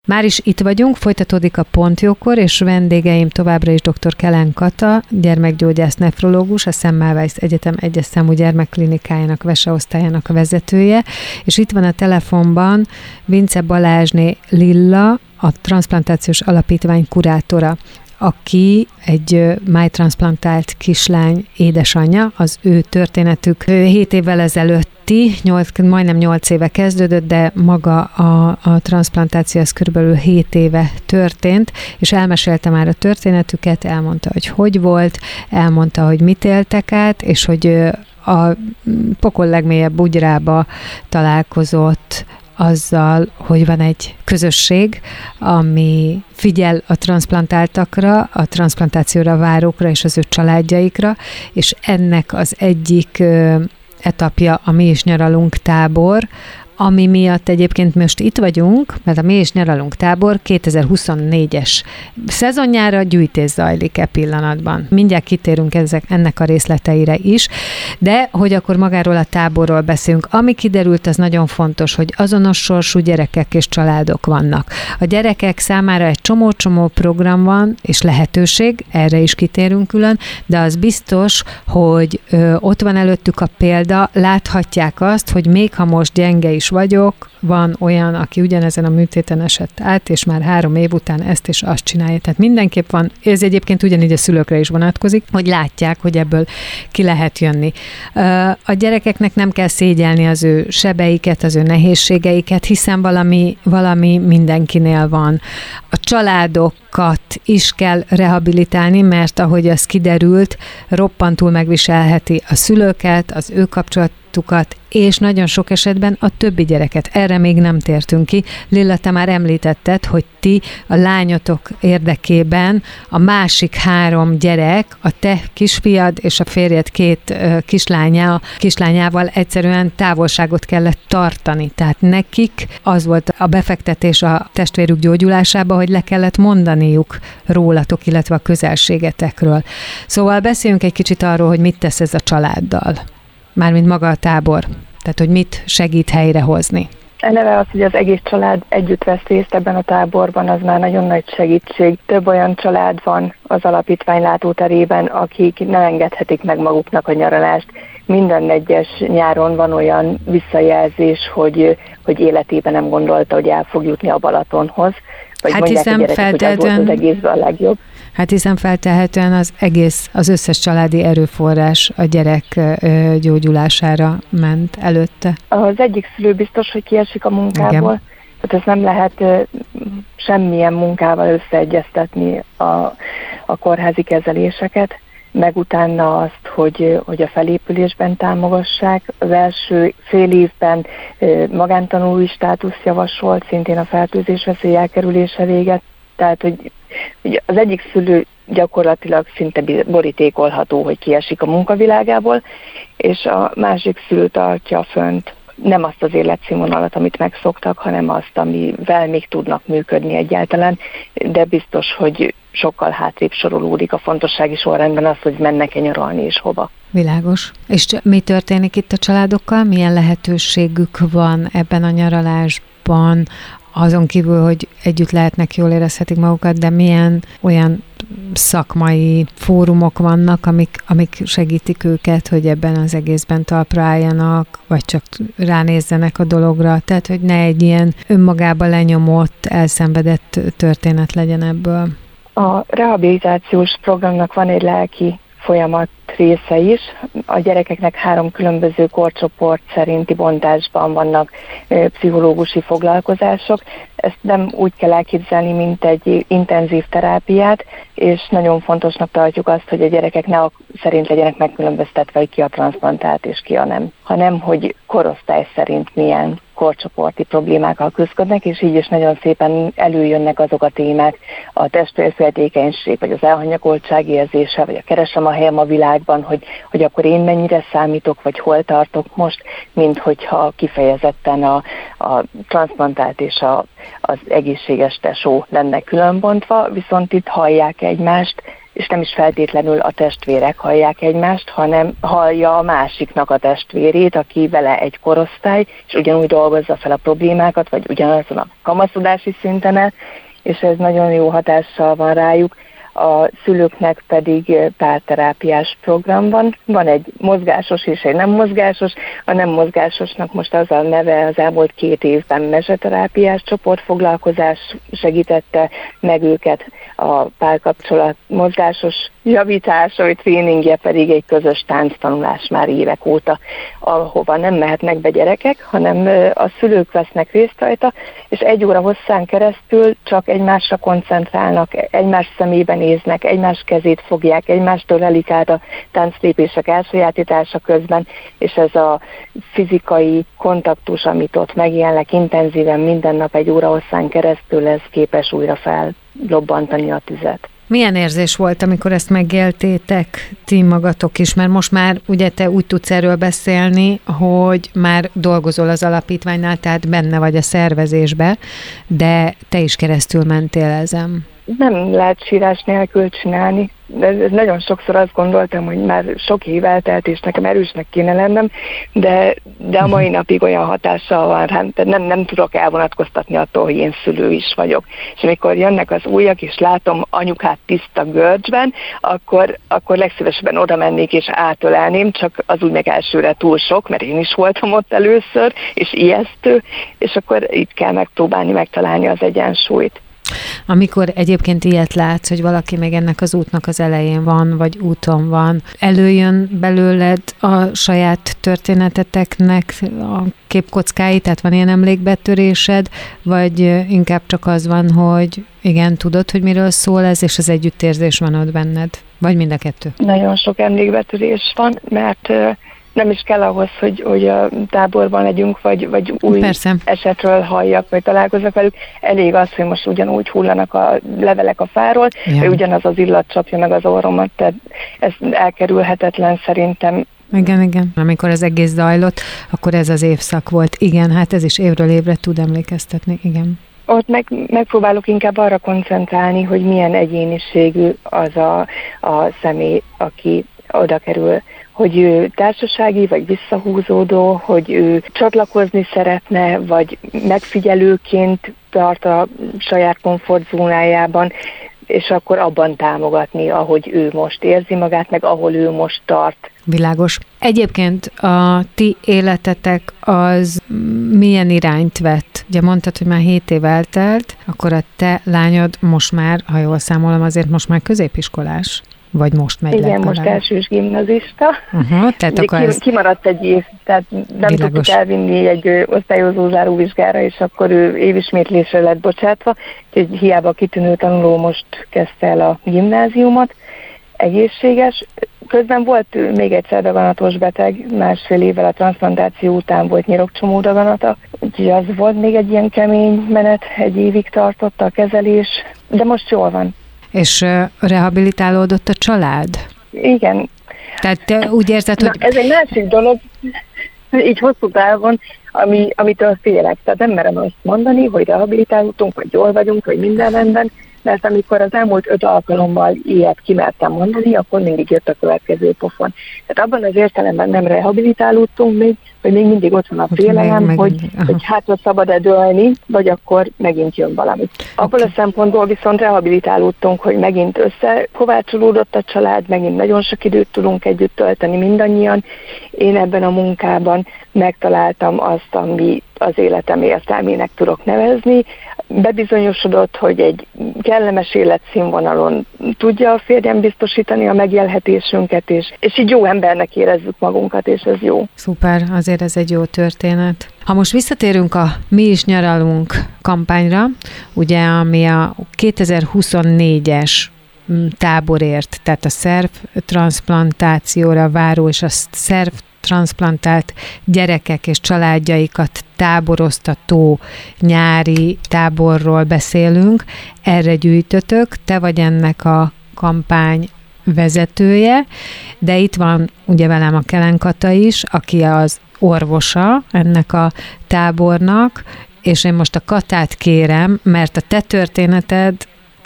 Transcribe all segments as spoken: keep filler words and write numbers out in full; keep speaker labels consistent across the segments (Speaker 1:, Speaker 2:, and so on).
Speaker 1: Már is itt vagyunk, folytatódik a Pontjókor, és vendégeim továbbra is dr. Kelen Kata, gyermekgyógyász nefrológus, a Semmelweis Egyetem egyes számú gyermekklinikájának veseosztályának a vezetője, és itt van a telefonban Vince Balázsné Lilla, a Transplantációs Alapítvány kurátora, aki egy májtranszplantált kislány édesanyja. Az ő történetük hét évvel ezelőtti, nyolc, majdnem nyolc éve kezdődött, de maga a, a transzplantáció az körülbelül hét éve történt, és elmesélte már a történetüket, elmondta, hogy hogy volt, elmondta, hogy mit éltek át, és hogy a pokol legmélyebb bugyrába találkozott azzal, hogy van egy közösség, ami figyel a transzplantáltakra, a transzplantációra várókra és az ő családjaikra, és ennek az egyik etapja a Mi is nyaralunk tábor, ami miatt egyébként most itt vagyunk, mert a Mi is nyaralunk tábor kétezer-huszonnégyes szezonjára gyűjtés zajlik e pillanatban. Mindjárt kitérünk ezek, ennek a részleteire is, de hogy akkor magáról a táborról beszélünk. Ami kiderült, az nagyon fontos, hogy azonos sorsú gyerekek és családok vannak. A gyerekek számára egy csomó-csomó program van, és lehetőség, erre is kitérünk külön, de az biztos, hogy ö, ott van előttük a példa, láthatják azt, hogy még ha most gyenge is vagyok, van olyan, aki ugyanezen a műtéten esett át, és már három év után ezt és azt csinálja. Tehát mindenképp van, ez egyébként ugyanígy a szülőkre is vonatkozik, hogy látják, hogy ebből ki lehet jönni. A gyerekeknek nem kell szégyelni az ő sebeiket, az ő nehézségeiket, hiszen valami, valami mindenkinél van. A családokat is kell rehabilitálni, mert ahogy az kiderült, roppantul megviselheti a szülőket, az ő kapcsolatukat, és nagyon sok esetben a többi gyereket. Erre még nem tértünk ki. Lilla, te már említetted, hogy ti a lányotok érdekében a másik három gyerek, a te kisfiad és a férjed két kislánya, kislányával egyszerűen távolságot kellett tartani. Tehát nekik az volt a befektetés a testvérük gyógyulásába, hogy le kellett mondaniuk rólatok, illetve a közelségetekről. Szóval beszéljünk egy kicsit arról, hogy mit tesz ez a családdal. Mármint maga a tábor. Tehát, hogy mit segít helyrehozni.
Speaker 2: Eleve az, hogy az egész család együtt vesz részt ebben a táborban, az már nagyon nagy segítség. Több olyan család van az alapítvány látóterében, akik nem engedhetik meg maguknak a nyaralást. Minden egyes nyáron van olyan visszajelzés, hogy, hogy életében nem gondolta, hogy el fog jutni a Balatonhoz. Vagy
Speaker 1: hát
Speaker 2: mondják
Speaker 1: hiszem
Speaker 2: a gyerekek, hogy az volt az egészben a legjobb.
Speaker 1: Hát hiszen feltehetően az egész, az összes családi erőforrás a gyerek gyógyulására ment előtte.
Speaker 2: Az egyik szülő biztos, hogy kiesik a munkából. Igen. Tehát ezt nem lehet semmilyen munkával összeegyeztetni a, a kórházi kezeléseket, meg utána azt, hogy, hogy a felépülésben támogassák. Az első fél évben magántanulói státusz javasolt, szintén a fertőzés veszély elkerülése véget. Tehát, hogy, hogy az egyik szülő gyakorlatilag szinte borítékolható, hogy kiesik a munkavilágából, és a másik szülő tartja fönt nem azt az életszínvonalat, amit megszoktak, hanem azt, amivel még tudnak működni egyáltalán, de biztos, hogy sokkal hátrébb sorolódik a fontossági sorrendben az, hogy mennek-e nyaralni és hova.
Speaker 1: Világos. És mi történik itt a családokkal? Milyen lehetőségük van ebben a nyaralásban? Azon kívül, hogy együtt lehetnek, jól érezhetik magukat, de milyen olyan szakmai fórumok vannak, amik, amik segítik őket, hogy ebben az egészben talpra álljanak, vagy csak ránézzenek a dologra. Tehát, hogy ne egy ilyen önmagába lenyomott, elszenvedett történet legyen ebből.
Speaker 2: A rehabilitációs programnak van egy lelki folyamat része is. A gyerekeknek három különböző korcsoport szerinti bontásban vannak pszichológusi foglalkozások. Ezt nem úgy kell elképzelni, mint egy intenzív terápiát, és nagyon fontosnak tartjuk azt, hogy a gyerekek ne szerint legyenek megkülönböztetve, hogy ki a transzplantált és ki a nem, hanem hogy korosztály szerint milyen korcsoporti problémákkal küzdködnek, és így is nagyon szépen előjönnek azok a témák, a testvérféltékenység, vagy az elhanyagoltság érzése, vagy a keresem a helyem a világban, hogy, hogy akkor én mennyire számítok, vagy hol tartok most, mint hogyha kifejezetten a, a transzplantált és a, az egészséges tesó lenne különbontva, viszont itt hallják egymást, és nem is feltétlenül a testvérek hallják egymást, hanem hallja a másiknak a testvérét, aki vele egy korosztály, és ugyanúgy dolgozza fel a problémákat, vagy ugyanazon a kamaszodási szinten, és ez nagyon jó hatással van rájuk. A szülőknek pedig párterápiás program van. Van egy mozgásos és egy nem mozgásos. A nem mozgásosnak most az a neve, az elmúlt két évben meseterápiás csoportfoglalkozás segítette meg őket, a párkapcsolat mozgásos javítása, vagy tréningje pedig egy közös tánctanulás már évek óta, ahova nem mehetnek be gyerekek, hanem a szülők vesznek részt rajta, és egy óra hosszán keresztül csak egymásra koncentrálnak, egymás szemébe néznek, egymás kezét fogják, egymástól elik át a tánclépések elsajátítása közben, és ez a fizikai kontaktus, amit ott megjelennek intenzíven minden nap egy óra hosszán keresztül, ez képes újra fellobbantani a tüzet.
Speaker 1: Milyen érzés volt, amikor ezt megéltétek ti magatok is? Mert most már ugye te úgy tudsz erről beszélni, hogy már dolgozol az alapítványnál, tehát benne vagy a szervezésbe, de te is keresztül mentél ezen.
Speaker 2: Nem lehet sírás nélkül csinálni. De nagyon sokszor azt gondoltam, hogy már sok év eltelt, és nekem erősnek kéne lennem, de, de a mai napig olyan hatással van rám, tehát nem, nem tudok elvonatkoztatni attól, hogy én szülő is vagyok. És amikor jönnek az újak, és látom anyukát tiszta görcsben, akkor, akkor legszívesebben oda mennék, és átölelném, csak az úgy meg elsőre túl sok, mert én is voltam ott először, és ijesztő, és akkor itt kell megpróbálni megtalálni az egyensúlyt.
Speaker 1: Amikor egyébként ilyet látsz, hogy valaki még ennek az útnak az elején van, vagy úton van, előjön belőled a saját történeteteknek a képkockái, tehát van ilyen emlékbetörésed, vagy inkább csak az van, hogy igen, tudod, hogy miről szól ez, és az együttérzés van ott benned? Vagy mind a kettő?
Speaker 2: Nagyon sok emlékbetörés van, mert nem is kell ahhoz, hogy, hogy a táborban legyünk, vagy, vagy új Persze. esetről halljak, vagy találkozzak velük. Elég az, hogy most ugyanúgy hullanak a levelek a fáról, ja. vagy ugyanaz az illat csapja meg az orromat, tehát ez elkerülhetetlen szerintem.
Speaker 1: Igen, igen. Amikor az egész zajlott, akkor ez az évszak volt. Igen, hát ez is évről évre tud emlékeztetni, igen.
Speaker 2: Ott meg, megpróbálok inkább arra koncentrálni, hogy milyen egyéniségű az a, a személy, aki oda kerül, hogy ő társasági, vagy visszahúzódó, hogy ő csatlakozni szeretne, vagy megfigyelőként tart a saját komfortzónájában, és akkor abban támogatni, ahogy ő most érzi magát, meg ahol ő most tart.
Speaker 1: Világos. Egyébként a ti életetek az milyen irányt vett? Ugye mondtad, hogy már hét év eltelt, akkor a te lányod most már, ha jól számolom, azért most már középiskolás? Vagy most megy
Speaker 2: Igen, most elsős gimnazista.
Speaker 1: Uh-huh, tehát
Speaker 2: akkor
Speaker 1: ez...
Speaker 2: Kimaradt egy év, tehát nem Világos. Tudtuk elvinni egy osztályozó záróvizsgára, és akkor ő évismétlésre lett bocsátva, úgyhogy hiába kitűnő tanuló most kezdte el a gimnáziumot, egészséges. Közben volt még egyszer daganatos beteg, másfél évvel a transzplantáció után volt nyirokcsomó daganata, úgyhogy az volt még egy ilyen kemény menet, egy évig tartott a kezelés, de most jól van.
Speaker 1: És rehabilitálódott a család?
Speaker 2: Igen.
Speaker 1: Tehát te úgy érzed, hogy...
Speaker 2: Na, ez egy másik dolog, így hosszú távon, ami, amitől félek. Tehát nem merem azt mondani, hogy rehabilitálódtunk, vagy jól vagyunk, vagy minden rendben, mert amikor az elmúlt öt alkalommal ilyet kimertem mondani, akkor mindig jött a következő pofon. Tehát abban az értelemben nem rehabilitálódtunk még, hogy még mindig ott van a félelem, meg, hogy, hogy hátra szabad-e dőlni, vagy akkor megint jön valami. Abban okay. a szempontból viszont rehabilitálódtunk, hogy megint összekovácsolódott a család, megint nagyon sok időt tudunk együtt tölteni mindannyian. Én ebben a munkában megtaláltam azt, ami az életem értelmének tudok nevezni. Bebizonyosodott, hogy egy kellemes életszínvonalon tudja a férjem biztosítani a megélhetésünket, és, és így jó embernek érezzük magunkat, és ez jó.
Speaker 1: Szuper, azért ez egy jó történet. Ha most visszatérünk a Mi is nyaralunk kampányra, ugye ami a kétezer-huszonnégyes táborért, tehát a szervtranszplantációra váró és a szerv transzplantált gyerekek és családjaikat táboroztató nyári táborról beszélünk. Erre gyűjtötök, te vagy ennek a kampány vezetője, de itt van ugye velem a Kelen Kata is, aki az orvosa ennek a tábornak, és én most a Katát kérem, mert a te történeted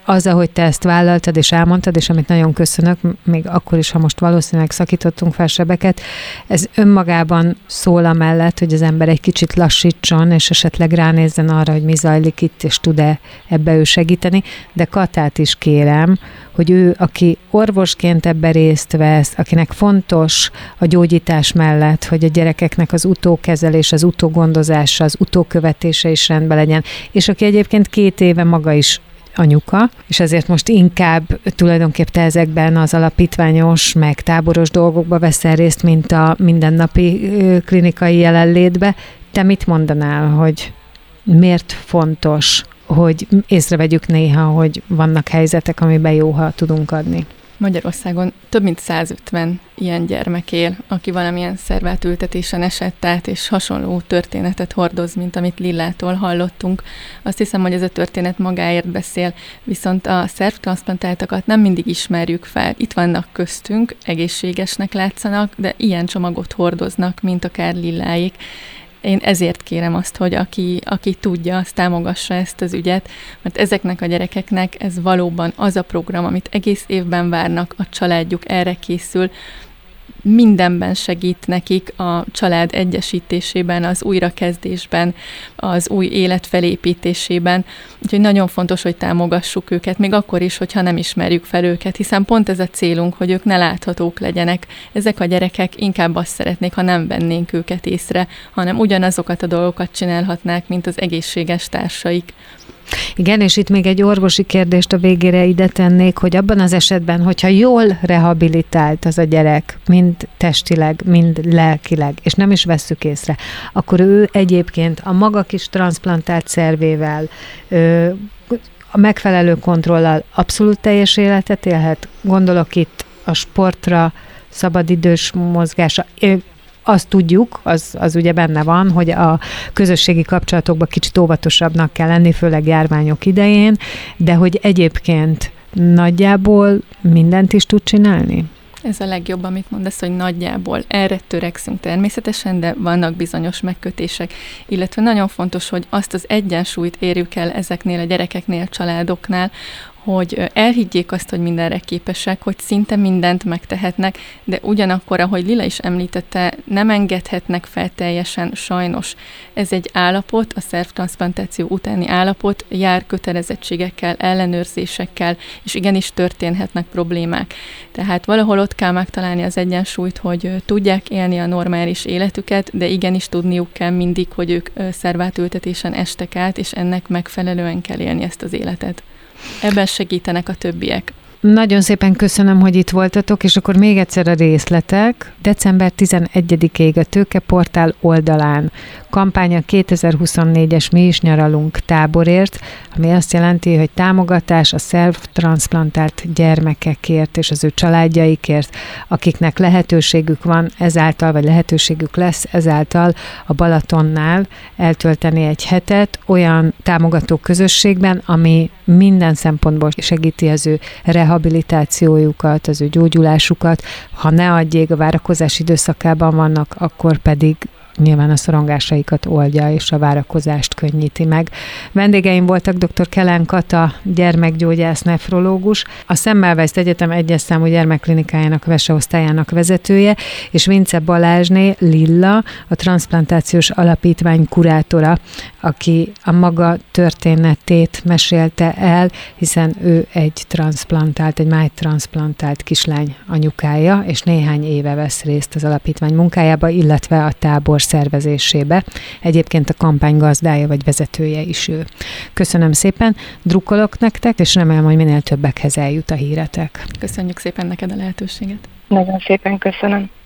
Speaker 1: az, ahogy te ezt vállaltad és elmondtad, és amit nagyon köszönök, még akkor is, ha most valószínűleg szakítottunk fel sebeket, ez önmagában szól amellett, hogy az ember egy kicsit lassítson, és esetleg ránézzen arra, hogy mi zajlik itt, és tud-e ebbe ő segíteni, de Katát is kérem, hogy ő, aki orvosként ebbe részt vesz, akinek fontos a gyógyítás mellett, hogy a gyerekeknek az utókezelés, az utógondozása, az utókövetése is rendben legyen, és aki egyébként két éve maga is anyuka, és ezért most inkább tulajdonképp te ezekben az alapítványos, meg táboros dolgokba veszel részt, mint a mindennapi klinikai jelenlétbe. Te mit mondanál, hogy miért fontos, hogy észrevegyük néha, hogy vannak helyzetek, amiben jó, ha tudunk adni?
Speaker 3: Magyarországon több mint százötven ilyen gyermek él, aki valamilyen szervátültetésen esett át, és hasonló történetet hordoz, mint amit Lillától hallottunk. Azt hiszem, hogy ez a történet magáért beszél, viszont a szervtranszplantáltakat nem mindig ismerjük fel. Itt vannak köztünk, egészségesnek látszanak, de ilyen csomagot hordoznak, mint akár Lilláik. Én ezért kérem azt, hogy aki, aki tudja, azt támogassa ezt az ügyet, mert ezeknek a gyerekeknek ez valóban az a program, amit egész évben várnak, a családjuk erre készül, mindenben segít nekik a család egyesítésében, az újrakezdésben, az új élet felépítésében. Úgyhogy nagyon fontos, hogy támogassuk őket, még akkor is, hogyha nem ismerjük fel őket, hiszen pont ez a célunk, hogy ők ne láthatók legyenek. Ezek a gyerekek inkább azt szeretnék, ha nem vennénk őket észre, hanem ugyanazokat a dolgokat csinálhatnák, mint az egészséges társaik.
Speaker 1: Igen, és itt még egy orvosi kérdést a végére ide tennék, hogy abban az esetben, hogyha jól rehabilitált az a gyerek, mind testileg, mind lelkileg, és nem is vesszük észre, akkor ő egyébként a maga kis transzplantált szervével, a megfelelő kontrollal abszolút teljes életet élhet. Gondolok itt a sportra, szabadidős mozgása. Azt tudjuk, az, az ugye benne van, hogy a közösségi kapcsolatokban kicsit óvatosabbnak kell lenni, főleg járványok idején, de hogy egyébként nagyjából mindent is tud csinálni?
Speaker 3: Ez a legjobb, amit mondasz, hogy nagyjából erre törekszünk természetesen, de vannak bizonyos megkötések, illetve nagyon fontos, hogy azt az egyensúlyt érjük el ezeknél a gyerekeknél, családoknál, hogy elhiggyék azt, hogy mindenre képesek, hogy szinte mindent megtehetnek, de ugyanakkor, ahogy Lila is említette, nem engedhetnek fel teljesen, sajnos. Ez egy állapot, a szervtranszplantáció utáni állapot, jár kötelezettségekkel, ellenőrzésekkel, és igenis történhetnek problémák. Tehát valahol ott kell megtalálni az egyensúlyt, hogy tudják élni a normális életüket, de igenis tudniuk kell mindig, hogy ők szervátültetésen estek át, és ennek megfelelően kell élni ezt az életet. Ebben segítenek a többiek.
Speaker 1: Nagyon szépen köszönöm, hogy itt voltatok, és akkor még egyszer a részletek. december tizenegyedikéig a Tőkeportál oldalán kampány a kétezer-huszonnégyes Mi is nyaralunk táborért, ami azt jelenti, hogy támogatás a szervtranszplantált gyermekekért és az ő családjaikért, akiknek lehetőségük van ezáltal, vagy lehetőségük lesz ezáltal a Balatonnál eltölteni egy hetet olyan támogató közösségben, ami minden szempontból segíti az ő rehabilitációjukat, az ő gyógyulásukat. Ha ne adjék, a várakozás időszakában vannak, akkor pedig nyilván a szorongásaikat oldja, és a várakozást könnyíti meg. Vendégeim voltak dr. Kelen Kata, gyermekgyógyász, nefrológus, a Semmelweis Egyetem egyes számú gyermekklinikájának veseosztályának vezetője, és Vince Balázsné Lilla, a Transzplantációs Alapítvány kurátora, aki a maga történetét mesélte el, hiszen ő egy transzplantált, egy májtranszplantált kislány anyukája, és néhány éve vesz részt az alapítvány munkájába, illetve a tábor szervezésébe. Egyébként a kampány gazdája vagy vezetője is ő. Köszönöm szépen, drukkolok nektek, és remélem, hogy minél többekhez eljut a híretek.
Speaker 3: Köszönjük szépen neked a lehetőséget.
Speaker 2: Nagyon szépen köszönöm.